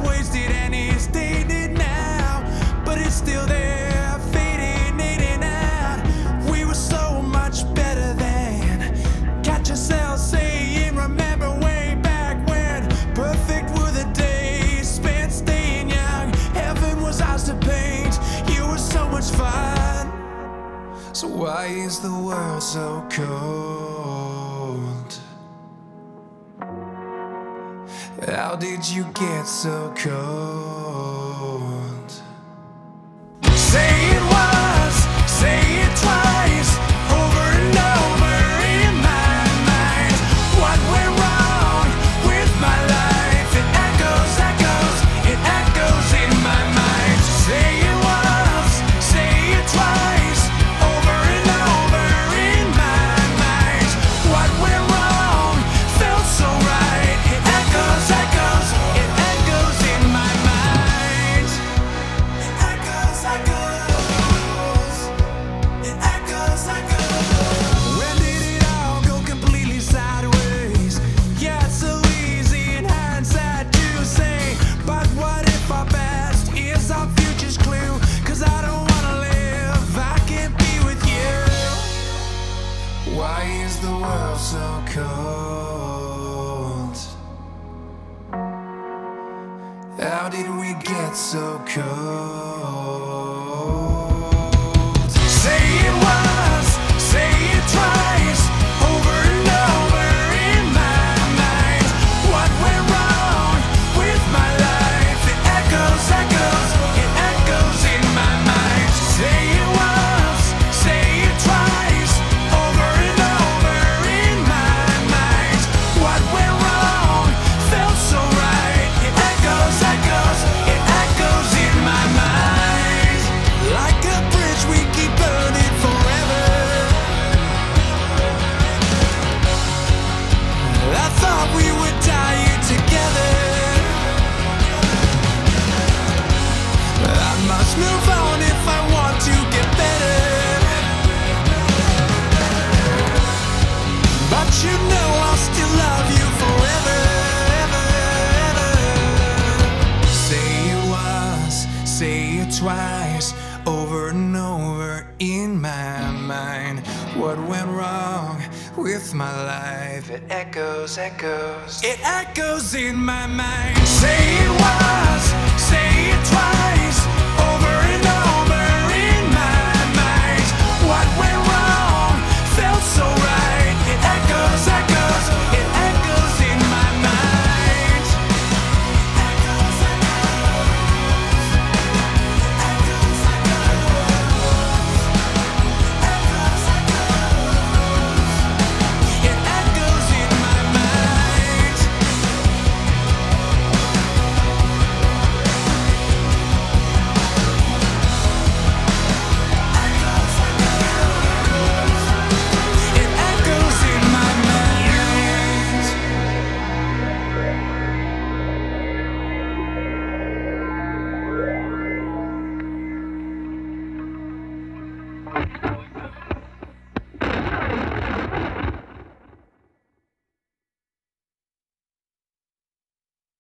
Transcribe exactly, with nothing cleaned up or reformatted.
wasted and it's dated now, but it's still there, fading in and out. We were so much better then. Catch yourself saying, remember way back when. Perfect were the days spent staying young. Heaven was ours to paint. You were so much fun. So why is the world so cold? How did you get so cold? Say it once, say it twice, over and over in my mind. What went wrong with my life? It echoes, echoes, it echoes in my mind. Say it once, say it twice, over and over in my mind. What went wrong felt so right. It echoes, echoes, it echoes in my mind. It echoes, echoes, it echoes, echoes. When did it all go completely sideways? Yeah, it's so easy in hindsight to say, but what if our past is our future's clue? Cause I don't wanna live, I can't be with you. Why is the world so cold? How did we get so cold? Say it once, say it twice, over and over in my mind. What went wrong with my life? It echoes, echoes, it echoes in my mind. Say it once, say it twice, over and over in my mind. What went wrong felt so right. It echoes, echoes, it echoes in my mind. Like a bridge we keep burning forever. I thought we would die here together. I must move on if I want to get better. But you know I'll still love you forever, ever, ever. Say it once, say it twice, over and over in my mind. What went wrong with my life? It echoes, echoes, it echoes in my mind. Say it once.